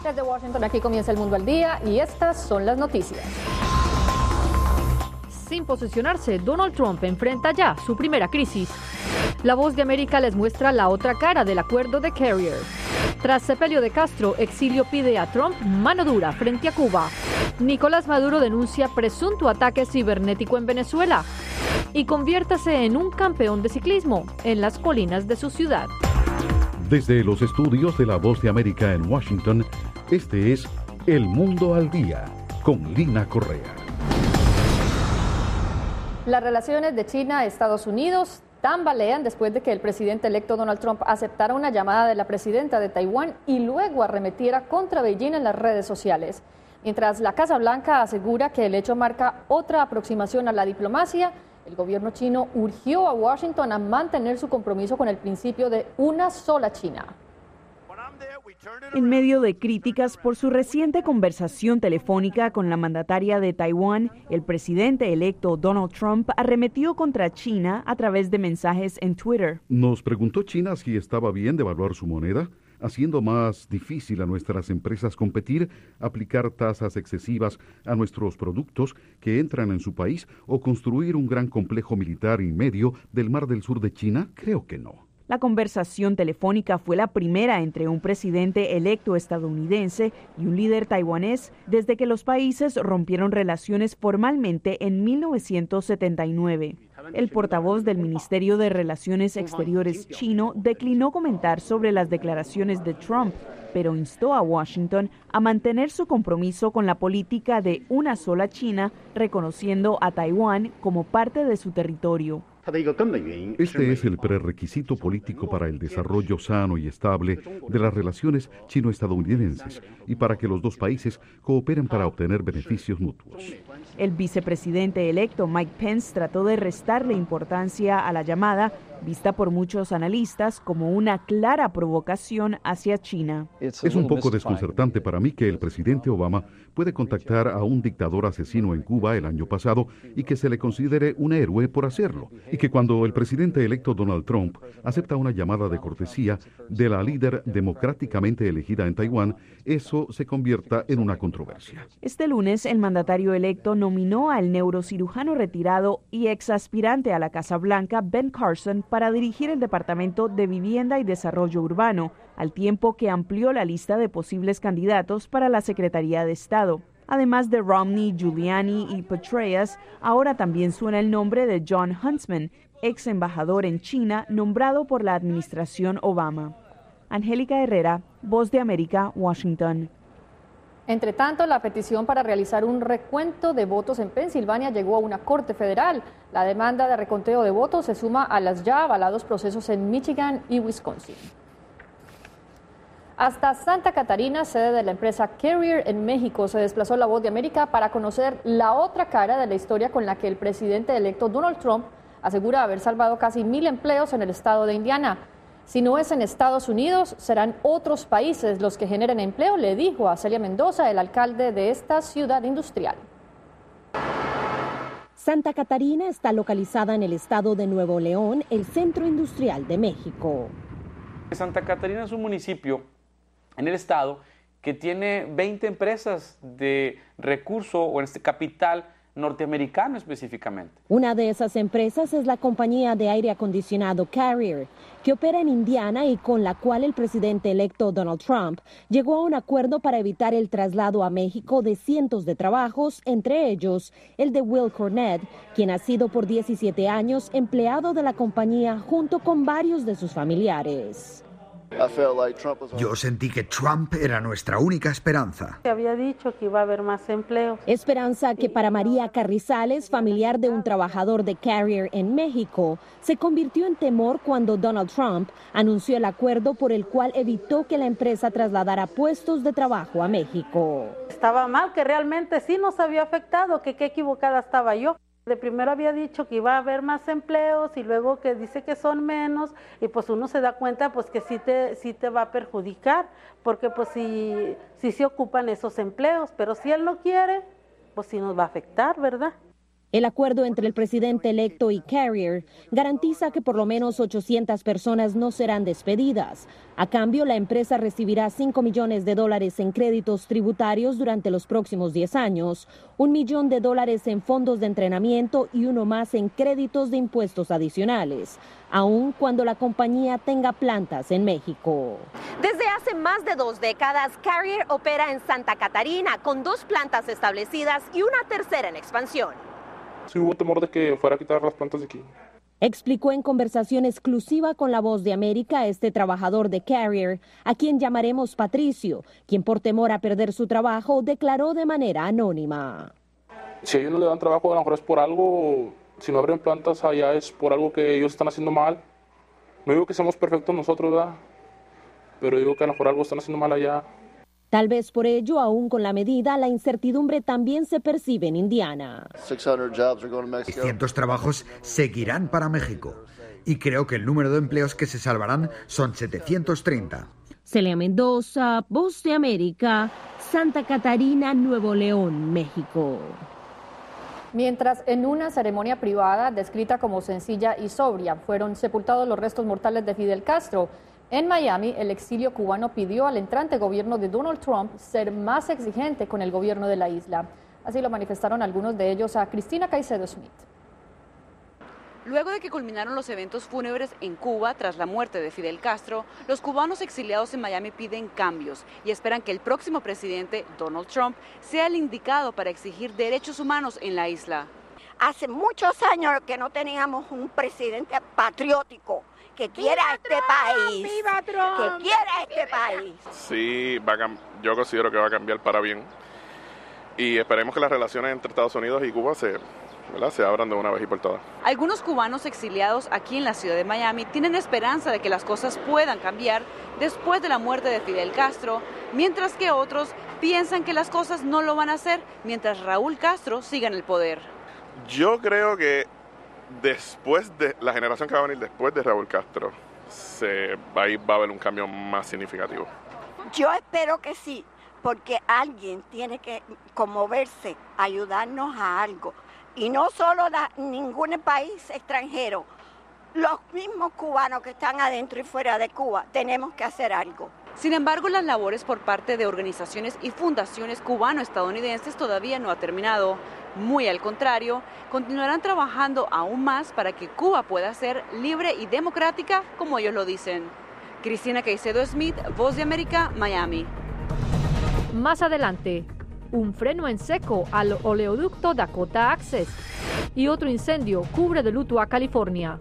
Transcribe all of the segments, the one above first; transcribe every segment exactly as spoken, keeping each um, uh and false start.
Desde Washington, aquí comienza El Mundo al Día y estas son las noticias. Sin posicionarse, Donald Trump enfrenta ya su primera crisis. La Voz de América les muestra la otra cara del acuerdo de Carrier. Tras sepelio de Castro, exilio pide a Trump mano dura frente a Cuba. Nicolás Maduro denuncia presunto ataque cibernético en Venezuela. Y conviértase en un campeón de ciclismo en las colinas de su ciudad. Desde los estudios de La Voz de América en Washington, este es El Mundo al Día, con Lina Correa. Las relaciones de China a Estados Unidos tambalean después de que el presidente electo Donald Trump aceptara una llamada de la presidenta de Taiwán y luego arremetiera contra Beijing en las redes sociales. Mientras la Casa Blanca asegura que el hecho marca otra aproximación a la diplomacia, el gobierno chino urgió a Washington a mantener su compromiso con el principio de una sola China. En medio de críticas por su reciente conversación telefónica con la mandataria de Taiwán, el presidente electo Donald Trump arremetió contra China a través de mensajes en Twitter. Nos preguntó China si estaba bien devaluar su moneda, haciendo más difícil a nuestras empresas competir, aplicar tasas excesivas a nuestros productos que entran en su país o construir un gran complejo militar en medio del Mar del Sur de China. Creo que no. La conversación telefónica fue la primera entre un presidente electo estadounidense y un líder taiwanés desde que los países rompieron relaciones formalmente en mil novecientos setenta y nueve. El portavoz del Ministerio de Relaciones Exteriores chino declinó comentar sobre las declaraciones de Trump, pero instó a Washington a mantener su compromiso con la política de una sola China, reconociendo a Taiwán como parte de su territorio. Este es el prerequisito político para el desarrollo sano y estable de las relaciones chino-estadounidenses y para que los dos países cooperen para obtener beneficios mutuos. El vicepresidente electo Mike Pence trató de restarle importancia a la llamada, vista por muchos analistas como una clara provocación hacia China. Es un poco desconcertante para mí que el presidente Obama puede contactar a un dictador asesino en Cuba el año pasado y que se le considere un héroe por hacerlo, y que cuando el presidente electo Donald Trump acepta una llamada de cortesía de la líder democráticamente elegida en Taiwán, eso se convierta en una controversia. Este lunes, el mandatario electo nominó al neurocirujano retirado y exaspirante a la Casa Blanca, Ben Carson, para dirigir el Departamento de Vivienda y Desarrollo Urbano, al tiempo que amplió la lista de posibles candidatos para la Secretaría de Estado. Además de Romney, Giuliani y Petraeus, ahora también suena el nombre de Jon Huntsman, ex embajador en China, nombrado por la administración Obama. Angélica Herrera, Voz de América, Washington. Entre tanto, la petición para realizar un recuento de votos en Pensilvania llegó a una corte federal. La demanda de reconteo de votos se suma a las ya avalados procesos en Michigan y Wisconsin. Hasta Santa Catarina, sede de la empresa Carrier en México, se desplazó La Voz de América para conocer la otra cara de la historia con la que el presidente electo Donald Trump asegura haber salvado casi mil empleos en el estado de Indiana. Si no es en Estados Unidos, serán otros países los que generen empleo, le dijo a Celia Mendoza, el alcalde de esta ciudad industrial. Santa Catarina está localizada en el estado de Nuevo León, el centro industrial de México. Santa Catarina es un municipio en el estado que tiene veinte empresas de recurso o en este capital norteamericano específicamente. Una de esas empresas es la compañía de aire acondicionado Carrier, que opera en Indiana y con la cual el presidente electo Donald Trump llegó a un acuerdo para evitar el traslado a México de cientos de trabajos, entre ellos el de Will Cornett, quien ha sido por diecisiete años empleado de la compañía junto con varios de sus familiares. Yo sentí que Trump era nuestra única esperanza. Se había dicho que iba a haber más empleos. Esperanza que para María Carrizales, familiar de un trabajador de Carrier en México, se convirtió en temor cuando Donald Trump anunció el acuerdo por el cual evitó que la empresa trasladara puestos de trabajo a México. Estaba mal, que realmente sí nos había afectado, que qué equivocada estaba yo. De primero había dicho que iba a haber más empleos y luego que dice que son menos y pues uno se da cuenta pues que sí te, sí te va a perjudicar porque pues sí, sí se ocupan esos empleos, pero si él no quiere, pues sí nos va a afectar, ¿verdad? El acuerdo entre el presidente electo y Carrier garantiza que por lo menos ochocientas personas no serán despedidas. A cambio, la empresa recibirá cinco millones de dólares en créditos tributarios durante los próximos diez años, un millón de dólares en fondos de entrenamiento y uno más en créditos de impuestos adicionales, aun cuando la compañía tenga plantas en México. Desde hace más de dos décadas, Carrier opera en Santa Catarina con dos plantas establecidas y una tercera en expansión. Sí hubo temor de que fuera a quitar las plantas de aquí. Explicó en conversación exclusiva con La Voz de América este trabajador de Carrier, a quien llamaremos Patricio, quien por temor a perder su trabajo declaró de manera anónima. Si ellos no le dan trabajo, a lo mejor es por algo, si no abren plantas allá es por algo que ellos están haciendo mal. No digo que seamos perfectos nosotros, ¿verdad? Pero digo que a lo mejor algo están haciendo mal allá. Tal vez por ello, aún con la medida, la incertidumbre también se percibe en Indiana. seiscientos trabajos seguirán para México y creo que el número de empleos que se salvarán son setecientos treinta. Celia Mendoza, Voz de América, Santa Catarina, Nuevo León, México. Mientras en una ceremonia privada descrita como sencilla y sobria fueron sepultados los restos mortales de Fidel Castro, en Miami, el exilio cubano pidió al entrante gobierno de Donald Trump ser más exigente con el gobierno de la isla. Así lo manifestaron algunos de ellos a Cristina Caicedo Smith. Luego de que culminaron los eventos fúnebres en Cuba tras la muerte de Fidel Castro, los cubanos exiliados en Miami piden cambios y esperan que el próximo presidente, Donald Trump, sea el indicado para exigir derechos humanos en la isla. Hace muchos años que no teníamos un presidente patriótico que quiera ¡Viva este Trump! país, ¡Viva Trump! que quiera este país. Sí, va a, yo considero que va a cambiar para bien y esperemos que las relaciones entre Estados Unidos y Cuba se, ¿verdad? se abran de una vez y por todas. Algunos cubanos exiliados aquí en la ciudad de Miami tienen esperanza de que las cosas puedan cambiar después de la muerte de Fidel Castro, mientras que otros piensan que las cosas no lo van a hacer mientras Raúl Castro siga en el poder. Yo creo que después de la generación que va a venir después de Raúl Castro, se va a, ir, va a haber un cambio más significativo. Yo espero que sí, porque alguien tiene que conmoverse, ayudarnos a algo. Y no solo la, ningún país extranjero, los mismos cubanos que están adentro y fuera de Cuba, tenemos que hacer algo. Sin embargo, las labores por parte de organizaciones y fundaciones cubano-estadounidenses todavía no ha terminado. Muy al contrario, continuarán trabajando aún más para que Cuba pueda ser libre y democrática como ellos lo dicen. Cristina Caicedo Smith, Voz de América, Miami. Más adelante, un freno en seco al oleoducto Dakota Access y otro incendio cubre de luto a California.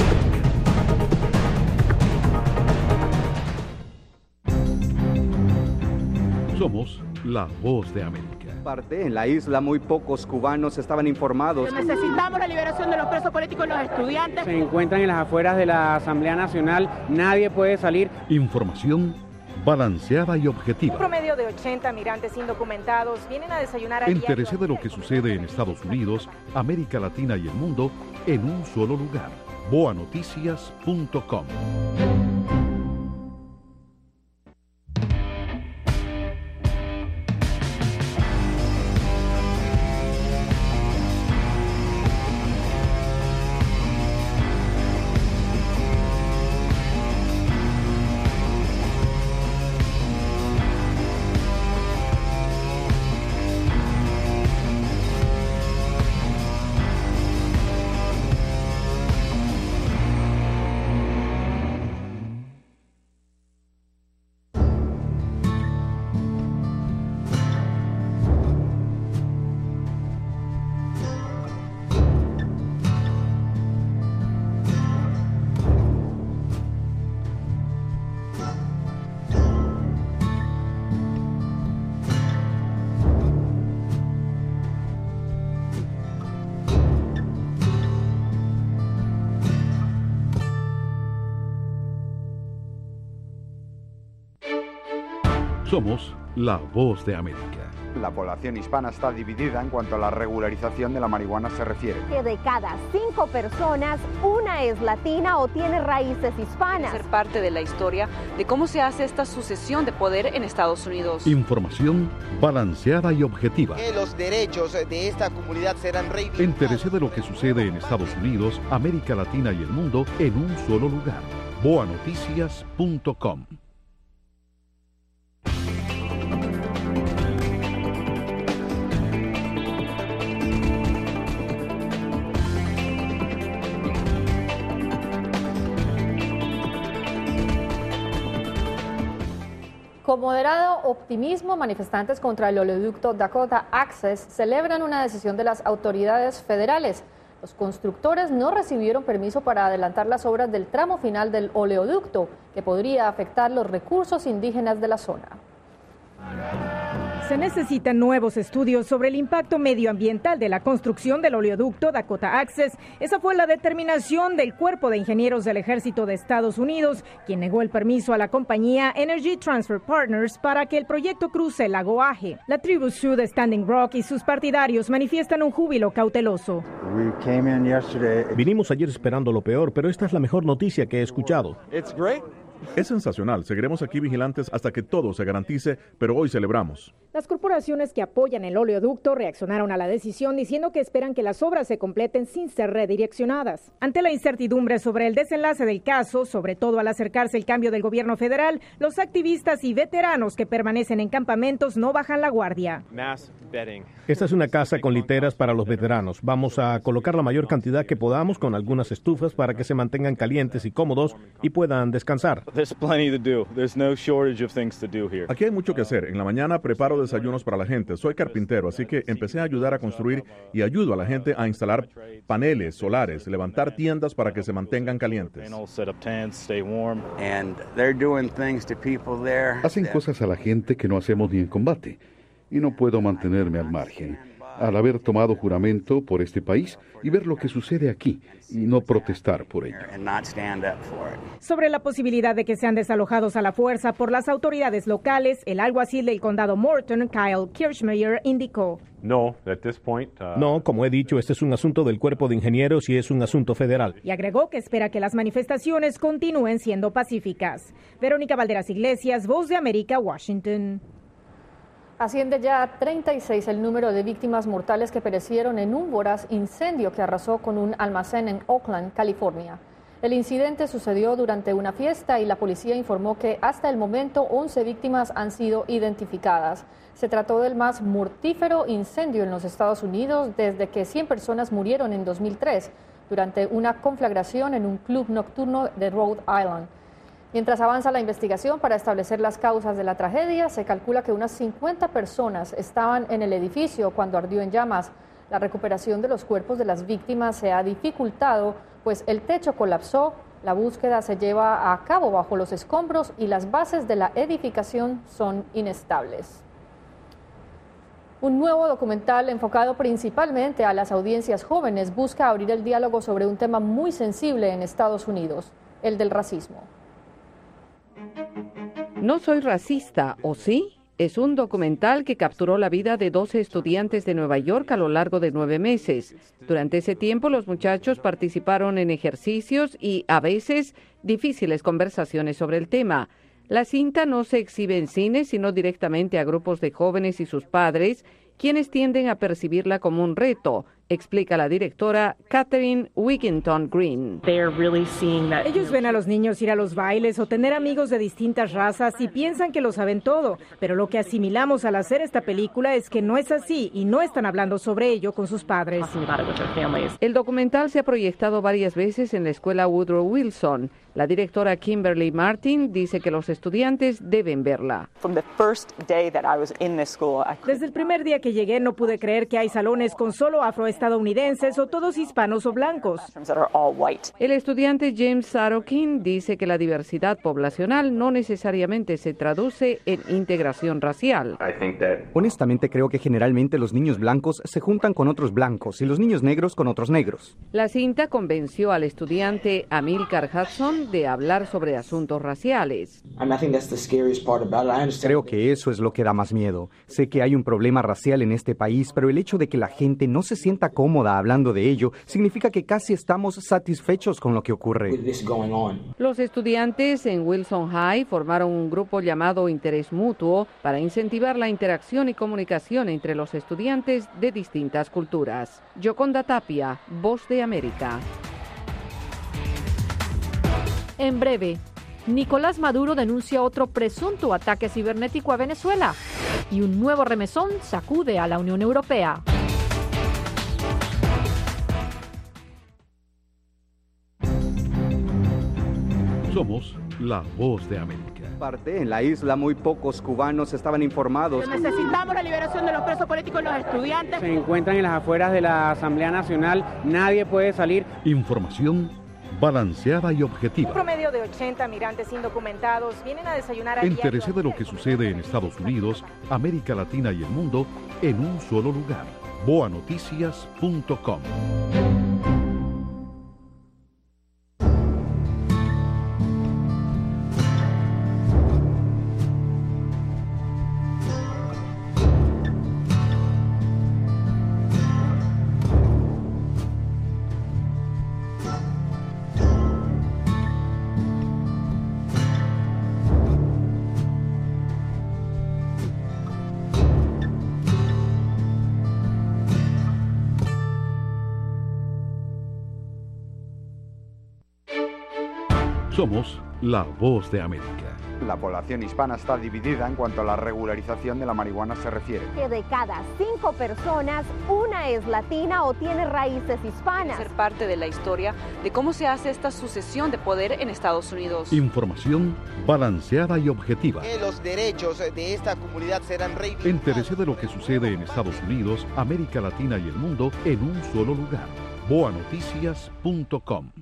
Somos la Voz de América. Parte en la isla muy pocos cubanos estaban informados. Necesitamos la liberación de los presos políticos y los estudiantes. Se encuentran en las afueras de la Asamblea Nacional, nadie puede salir. Información balanceada y objetiva. Un promedio de ochenta migrantes indocumentados vienen a desayunar a diario. Entérese de lo que sucede en Estados Unidos, América Latina y el mundo en un solo lugar. boa noticias punto com. Somos La Voz de América. La población hispana está dividida en cuanto a la regularización de la marihuana se refiere. Que de cada cinco personas, una es latina o tiene raíces hispanas. Ser parte de la historia de cómo se hace esta sucesión de poder en Estados Unidos. Información balanceada y objetiva. Que los derechos de esta comunidad serán reivindicados. Entérese de lo que sucede en Estados Unidos, América Latina y el mundo en un solo lugar. boa noticias punto com. Con moderado optimismo, manifestantes contra el oleoducto Dakota Access celebran una decisión de las autoridades federales. Los constructores no recibieron permiso para adelantar las obras del tramo final del oleoducto, que podría afectar los recursos indígenas de la zona. Se necesitan nuevos estudios sobre el impacto medioambiental de la construcción del oleoducto Dakota Access. Esa fue la determinación del Cuerpo de Ingenieros del Ejército de Estados Unidos, quien negó el permiso a la compañía Energy Transfer Partners para que el proyecto cruce el lago Aje. La tribu Sioux de Standing Rock y sus partidarios manifiestan un júbilo cauteloso. Vinimos ayer esperando lo peor, pero esta es la mejor noticia que he escuchado. Es sensacional. Seguiremos aquí vigilantes hasta que todo se garantice, pero hoy celebramos. Las corporaciones que apoyan el oleoducto reaccionaron a la decisión diciendo que esperan que las obras se completen sin ser redireccionadas. Ante la incertidumbre sobre el desenlace del caso, sobre todo al acercarse el cambio del gobierno federal, los activistas y veteranos que permanecen en campamentos no bajan la guardia. Esta es una casa con literas para los veteranos. Vamos a colocar la mayor cantidad que podamos con algunas estufas para que se mantengan calientes y cómodos y puedan descansar. Aquí hay mucho que hacer. En la mañana preparo desayunos para la gente. Soy carpintero, así que empecé a ayudar a construir y ayudo a la gente a instalar paneles solares, levantar tiendas para que se mantengan calientes. Hacen cosas a la gente que no hacemos ni en combate, y no puedo mantenerme al margen. Al haber tomado juramento por este país y ver lo que sucede aquí y no protestar por ello. Sobre la posibilidad de que sean desalojados a la fuerza por las autoridades locales, el alguacil del condado Morton, Kyle Kirchmeyer, indicó. No, at this point, uh... no, como he dicho, este es un asunto del Cuerpo de Ingenieros y es un asunto federal. Y agregó que espera que las manifestaciones continúen siendo pacíficas. Verónica Valderas Iglesias, Voz de América, Washington. Asciende ya a treinta y seis el número de víctimas mortales que perecieron en un voraz incendio que arrasó con un almacén en Oakland, California. El incidente sucedió durante una fiesta y la policía informó que hasta el momento once víctimas han sido identificadas. Se trató del más mortífero incendio en los Estados Unidos desde que cien personas murieron en dos mil tres durante una conflagración en un club nocturno de Rhode Island. Mientras avanza la investigación para establecer las causas de la tragedia, se calcula que unas cincuenta personas estaban en el edificio cuando ardió en llamas. La recuperación de los cuerpos de las víctimas se ha dificultado, pues el techo colapsó, la búsqueda se lleva a cabo bajo los escombros y las bases de la edificación son inestables. Un nuevo documental enfocado principalmente a las audiencias jóvenes busca abrir el diálogo sobre un tema muy sensible en Estados Unidos, el del racismo. No soy racista, ¿o sí? Es un documental que capturó la vida de doce estudiantes de Nueva York a lo largo de nueve meses. Durante ese tiempo, los muchachos participaron en ejercicios y, a veces, difíciles conversaciones sobre el tema. La cinta no se exhibe en cine, sino directamente a grupos de jóvenes y sus padres, quienes tienden a percibirla como un reto, explica la directora Catherine Wigginton Green. Ellos ven a los niños ir a los bailes o tener amigos de distintas razas y piensan que lo saben todo, pero lo que asimilamos al hacer esta película es que no es así y no están hablando sobre ello con sus padres. El documental se ha proyectado varias veces en la escuela Woodrow Wilson. La directora Kimberly Martin dice que los estudiantes deben verla. Desde el primer día que llegué no pude creer que hay salones con solo afroestadounidenses estadounidenses o todos hispanos o blancos. El estudiante James Sarokin dice que la diversidad poblacional no necesariamente se traduce en integración racial. Honestamente creo que generalmente los niños blancos se juntan con otros blancos y los niños negros con otros negros. La cinta convenció al estudiante Amilcar Hudson de hablar sobre asuntos raciales. Creo que eso es lo que da más miedo. Sé que hay un problema racial en este país, pero el hecho de que la gente no se sienta cómoda hablando de ello significa que casi estamos satisfechos con lo que ocurre. Los estudiantes en Wilson High formaron un grupo llamado Interés Mutuo para incentivar la interacción y comunicación entre los estudiantes de distintas culturas. Yoconda Tapia, Voz de América. En breve, Nicolás Maduro denuncia otro presunto ataque cibernético a Venezuela y un nuevo remesón sacude a la Unión Europea. Somos la Voz de América. En la isla muy pocos cubanos estaban informados. Necesitamos la liberación de los presos políticos y los estudiantes. Se encuentran en las afueras de la Asamblea Nacional, nadie puede salir. Información balanceada y objetiva. Un promedio de ochenta migrantes indocumentados vienen a desayunar a Entérese de lo que sucede en Estados Unidos, América Latina y el mundo en un solo lugar. boa noticias punto com. Somos la Voz de América. La población hispana está dividida en cuanto a la regularización de la marihuana se refiere. Que de cada cinco personas, una es latina o tiene raíces hispanas. Ser parte de la historia de cómo se hace esta sucesión de poder en Estados Unidos. Información balanceada y objetiva. Que los derechos de esta comunidad serán reivindicados. Entérese de lo que sucede en Estados Unidos, América Latina y el mundo en un solo lugar. boa noticias punto com.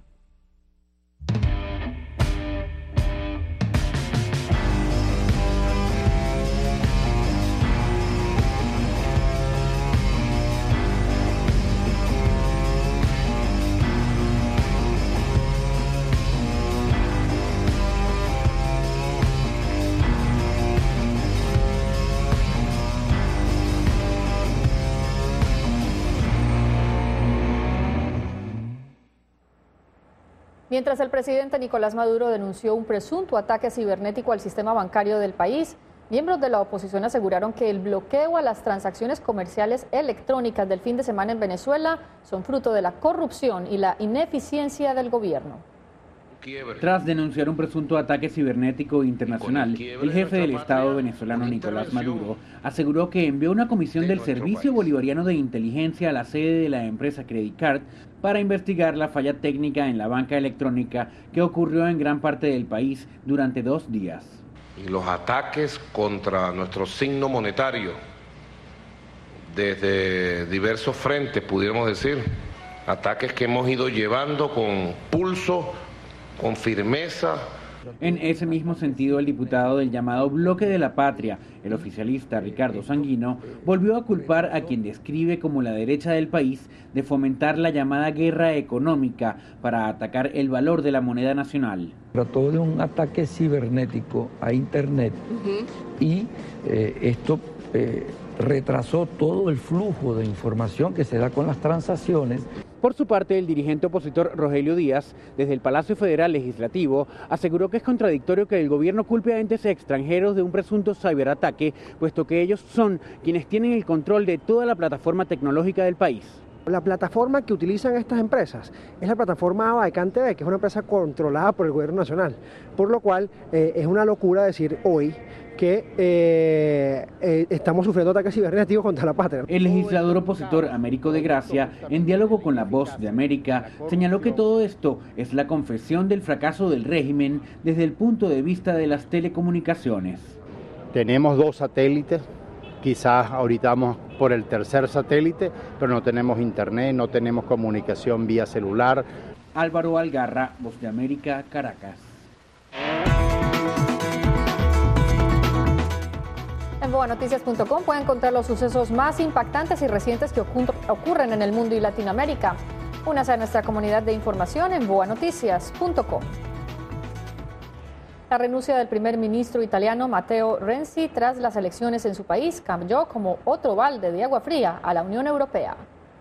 Mientras el presidente Nicolás Maduro denunció un presunto ataque cibernético al sistema bancario del país, miembros de la oposición aseguraron que el bloqueo a las transacciones comerciales electrónicas del fin de semana en Venezuela son fruto de la corrupción y la ineficiencia del gobierno. Tras denunciar un presunto ataque cibernético internacional, el jefe del Estado venezolano Nicolás Maduro aseguró que envió una comisión del Servicio Bolivariano de Inteligencia a la sede de la empresa Credit Card para investigar la falla técnica en la banca electrónica que ocurrió en gran parte del país durante dos días. Y los ataques contra nuestro signo monetario desde diversos frentes, pudiéramos decir, ataques que hemos ido llevando con pulso, con firmeza. En ese mismo sentido, el diputado del llamado Bloque de la Patria, el oficialista Ricardo Sanguino, volvió a culpar a quien describe como la derecha del país de fomentar la llamada guerra económica para atacar el valor de la moneda nacional. Trató de un ataque cibernético a Internet uh-huh. y eh, esto eh, retrasó todo el flujo de información que se da con las transacciones. Por su parte, el dirigente opositor Rogelio Díaz, desde el Palacio Federal Legislativo, aseguró que es contradictorio que el gobierno culpe a entes extranjeros de un presunto ciberataque, puesto que ellos son quienes tienen el control de toda la plataforma tecnológica del país. La plataforma que utilizan estas empresas es la plataforma Abaecante B, que es una empresa controlada por el gobierno nacional, por lo cual eh, es una locura decir hoy que eh, eh, estamos sufriendo ataques cibernéticos contra la patria. El legislador opositor Américo de Gracia, en diálogo con La Voz de América, señaló que todo esto es la confesión del fracaso del régimen desde el punto de vista de las telecomunicaciones. Tenemos dos satélites Quizás ahorita vamos por el tercer satélite, pero no tenemos internet, no tenemos comunicación vía celular. Álvaro Algarra, Voz de América, Caracas. En boa noticias punto com pueden encontrar los sucesos más impactantes y recientes que ocurren en el mundo y Latinoamérica. Únase a nuestra comunidad de información en boa noticias punto com. La renuncia del primer ministro italiano Matteo Renzi tras las elecciones en su país cambió como otro balde de agua fría a la Unión Europea.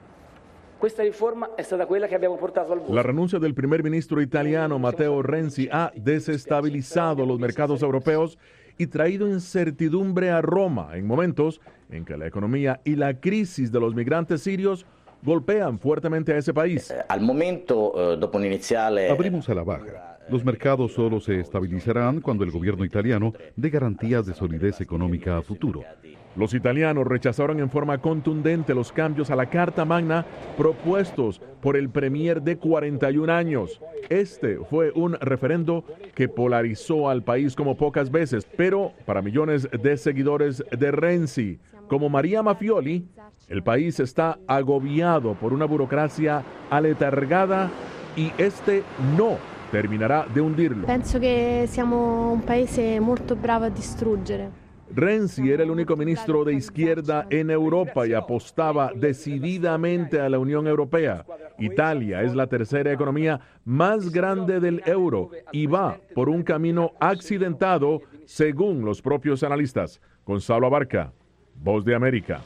La renuncia del primer ministro italiano Matteo Renzi ha desestabilizado los mercados europeos y traído incertidumbre a Roma en momentos en que la economía y la crisis de los migrantes sirios golpean fuertemente a ese país. Al momento, eh, dopo un iniziale... Abrimos a la baja. Los mercados solo se estabilizarán cuando el gobierno italiano dé garantías de solidez económica a futuro. Los italianos rechazaron en forma contundente los cambios a la Carta Magna propuestos por el premier de cuarenta y un años. Este fue un referendo que polarizó al país como pocas veces, pero para millones de seguidores de Renzi, como María Mafioli, el país está agobiado por una burocracia aletargada y este no terminará de hundirlo. Penso che siamo un paese molto bravo a distruggere. Renzi era el único ministro de izquierda en Europa y apostaba decididamente a la Unión Europea. Italia es la tercera economía más grande del euro y va por un camino accidentado, según los propios analistas. Gonzalo Abarca, Voz de América.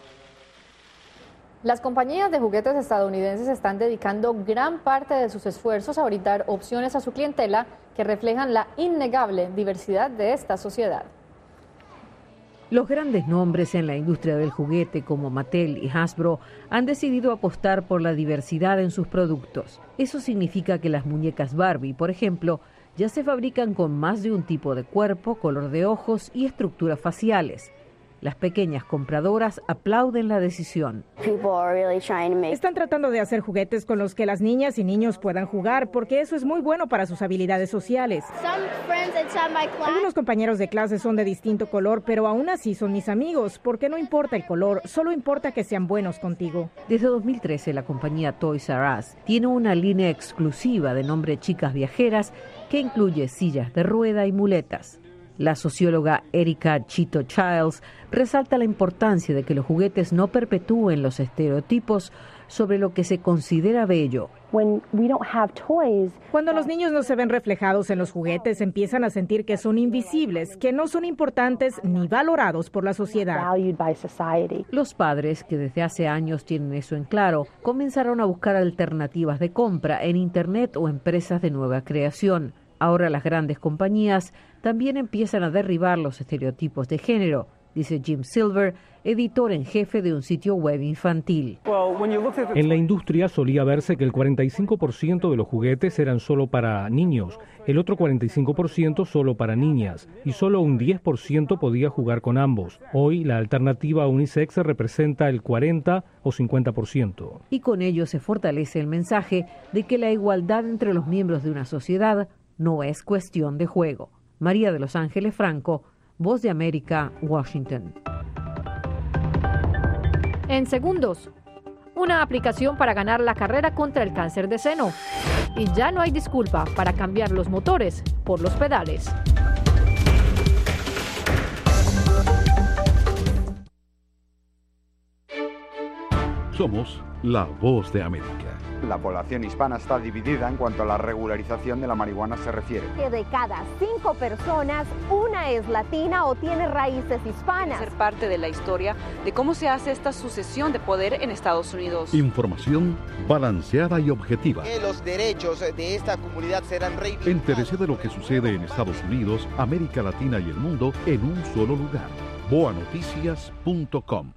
Las compañías de juguetes estadounidenses están dedicando gran parte de sus esfuerzos a brindar opciones a su clientela que reflejan la innegable diversidad de esta sociedad. Los grandes nombres en la industria del juguete como Mattel y Hasbro han decidido apostar por la diversidad en sus productos. Eso significa que las muñecas Barbie, por ejemplo, ya se fabrican con más de un tipo de cuerpo, color de ojos y estructuras faciales. Las pequeñas compradoras aplauden la decisión. Están tratando de hacer juguetes con los que las niñas y niños puedan jugar, porque eso es muy bueno para sus habilidades sociales. Algunos compañeros de clase son de distinto color, pero aún así son mis amigos, porque no importa el color, solo importa que sean buenos contigo. Desde dos mil trece, la compañía Toys R Us tiene una línea exclusiva de nombre Chicas Viajeras que incluye sillas de rueda y muletas. La socióloga Erika Chito Childs resalta la importancia de que los juguetes no perpetúen los estereotipos sobre lo que se considera bello. Cuando los niños no se ven reflejados en los juguetes, empiezan a sentir que son invisibles, que no son importantes ni valorados por la sociedad. Los padres, que desde hace años tienen eso en claro, comenzaron a buscar alternativas de compra en Internet o empresas de nueva creación. Ahora las grandes compañías también empiezan a derribar los estereotipos de género, dice Jim Silver, editor en jefe de un sitio web infantil. En la industria solía verse que el cuarenta y cinco por ciento de los juguetes eran solo para niños, el otro cuarenta y cinco por ciento solo para niñas, y solo un diez por ciento podía jugar con ambos. Hoy la alternativa unisex representa el cuarenta o cincuenta por ciento. Y con ello se fortalece el mensaje de que la igualdad entre los miembros de una sociedad no es cuestión de juego. María de Los Ángeles Franco, Voz de América, Washington. En segundos, una aplicación para ganar la carrera contra el cáncer de seno. Y ya no hay disculpa para cambiar los motores por los pedales. Somos la Voz de América. La población hispana está dividida en cuanto a la regularización de la marihuana se refiere. Que de cada cinco personas, una es latina o tiene raíces hispanas. Ser parte de la historia de cómo se hace esta sucesión de poder en Estados Unidos. Información balanceada y objetiva. Que los derechos de esta comunidad serán reivindicados. Entérese de lo que sucede en Estados Unidos, América Latina y el mundo en un solo lugar. boa noticias punto com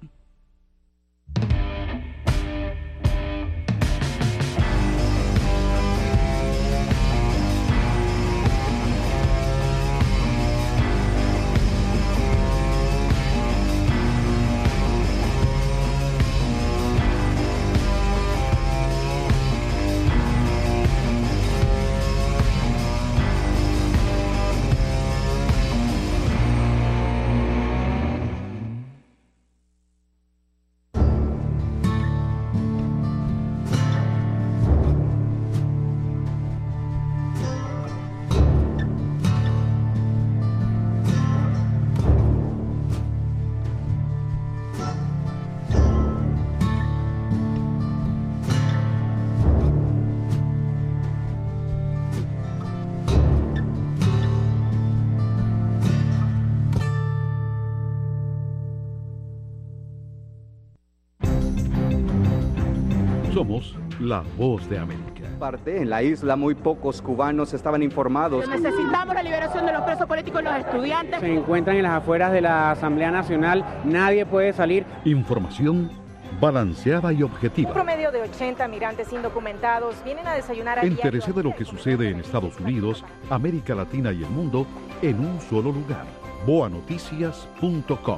Somos la voz de América. Parte en la isla muy pocos cubanos estaban informados. Necesitamos la liberación de los presos políticos y los estudiantes. Se encuentran en las afueras de la Asamblea Nacional, nadie puede salir. Información balanceada y objetiva. Un promedio de ochenta migrantes indocumentados vienen a desayunar a Entérese de lo que sucede en Estados Unidos, América Latina y el mundo en un solo lugar. boa noticias punto com.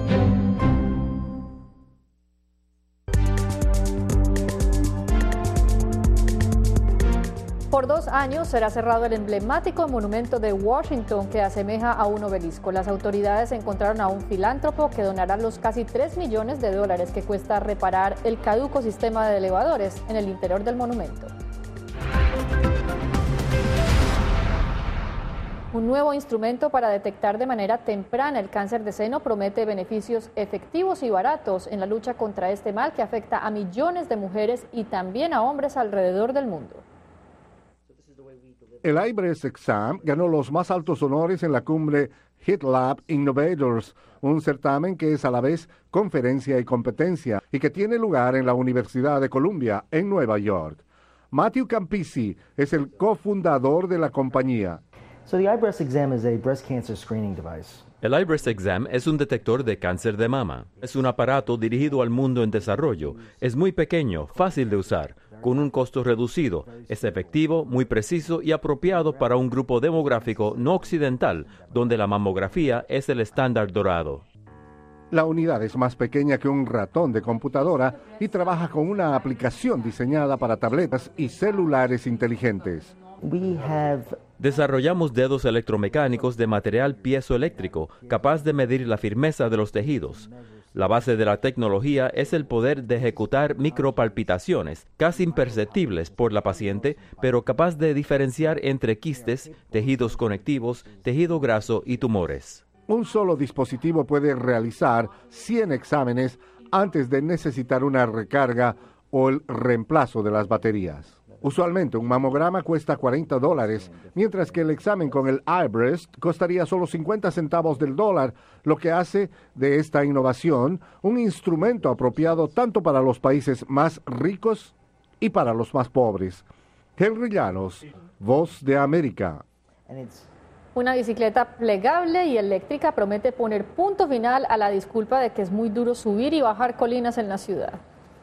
Por dos años será cerrado el emblemático monumento de Washington que asemeja a un obelisco. Las autoridades encontraron a un filántropo que donará los casi tres millones de dólares que cuesta reparar el caduco sistema de elevadores en el interior del monumento. Un nuevo instrumento para detectar de manera temprana el cáncer de seno promete beneficios efectivos y baratos en la lucha contra este mal que afecta a millones de mujeres y también a hombres alrededor del mundo. El iBreast Exam ganó los más altos honores en la cumbre HitLab Innovators, un certamen que es a la vez conferencia y competencia y que tiene lugar en la Universidad de Columbia en Nueva York. Matthew Campisi es el cofundador de la compañía. So the iBreast Exam is a breast cancer screening device. El iBreast Exam es un detector de cáncer de mama. Es un aparato dirigido al mundo en desarrollo. Es muy pequeño, fácil de usar, con un costo reducido. Es efectivo, muy preciso y apropiado para un grupo demográfico no occidental, donde la mamografía es el estándar dorado. La unidad es más pequeña que un ratón de computadora y trabaja con una aplicación diseñada para tabletas y celulares inteligentes. We have Desarrollamos dedos electromecánicos de material piezoeléctrico capaz de medir la firmeza de los tejidos. La base de la tecnología es el poder de ejecutar micropalpitaciones, casi imperceptibles por la paciente, pero capaz de diferenciar entre quistes, tejidos conectivos, tejido graso y tumores. Un solo dispositivo puede realizar cien exámenes antes de necesitar una recarga o el reemplazo de las baterías. Usualmente un mamograma cuesta cuarenta dólares, mientras que el examen con el iBreast costaría solo cincuenta centavos del dólar, lo que hace de esta innovación un instrumento apropiado tanto para los países más ricos y para los más pobres. Henry Llanos, Voz de América. Una bicicleta plegable y eléctrica promete poner punto final a la disculpa de que es muy duro subir y bajar colinas en la ciudad.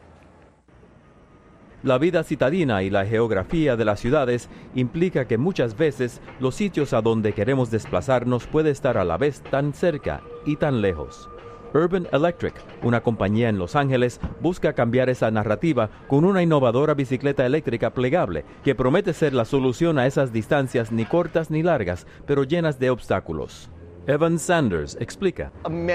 La vida citadina y la geografía de las ciudades implica que muchas veces los sitios a donde queremos desplazarnos puede estar a la vez tan cerca y tan lejos. Urban Electric, una compañía en Los Ángeles, busca cambiar esa narrativa con una innovadora bicicleta eléctrica plegable que promete ser la solución a esas distancias ni cortas ni largas, pero llenas de obstáculos. Evan Sanders explica.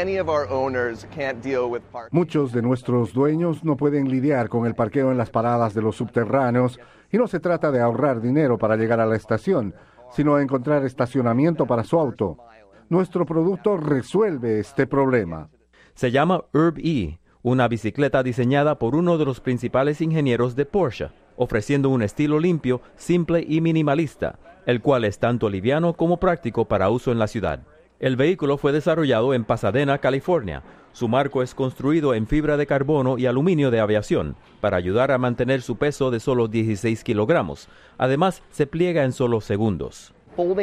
Muchos de nuestros dueños no pueden lidiar con el parqueo en las paradas de los subterráneos y no se trata de ahorrar dinero para llegar a la estación, sino encontrar estacionamiento para su auto. Nuestro producto resuelve este problema. Se llama UrbE, una bicicleta diseñada por uno de los principales ingenieros de Porsche, ofreciendo un estilo limpio, simple y minimalista, el cual es tanto liviano como práctico para uso en la ciudad. El vehículo fue desarrollado en Pasadena, California. Su marco es construido en fibra de carbono y aluminio de aviación para ayudar a mantener su peso de solo dieciséis kilogramos. Además, se pliega en solo segundos.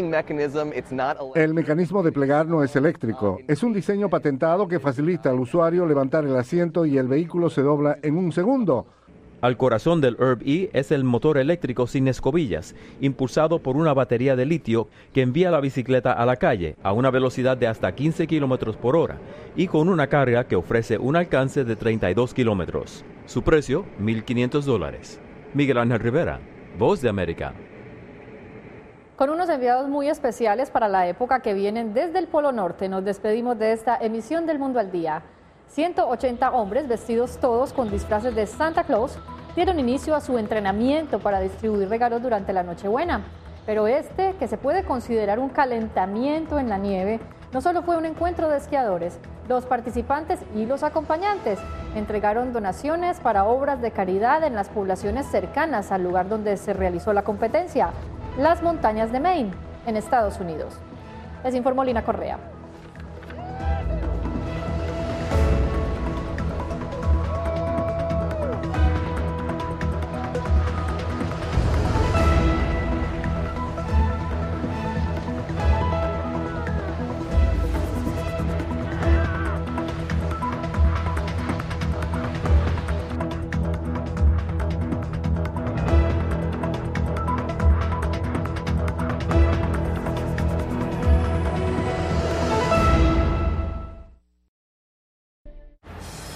El mecanismo de plegar no es eléctrico. Es un diseño patentado que facilita al usuario levantar el asiento y el vehículo se dobla en un segundo. Al corazón del UrbE es el motor eléctrico sin escobillas, impulsado por una batería de litio que envía la bicicleta a la calle a una velocidad de hasta quince kilómetros por hora y con una carga que ofrece un alcance de treinta y dos kilómetros. Su precio, mil quinientos dólares. Miguel Ángel Rivera, Voz de América. Con unos enviados muy especiales para la época que vienen desde el Polo Norte, nos despedimos de esta emisión del Mundo al Día. ciento ochenta hombres, vestidos todos con disfraces de Santa Claus, dieron inicio a su entrenamiento para distribuir regalos durante la Nochebuena. Pero este, que se puede considerar un calentamiento en la nieve, no solo fue un encuentro de esquiadores. Los participantes y los acompañantes entregaron donaciones para obras de caridad en las poblaciones cercanas al lugar donde se realizó la competencia, las montañas de Maine, en Estados Unidos. Les informó Lina Correa.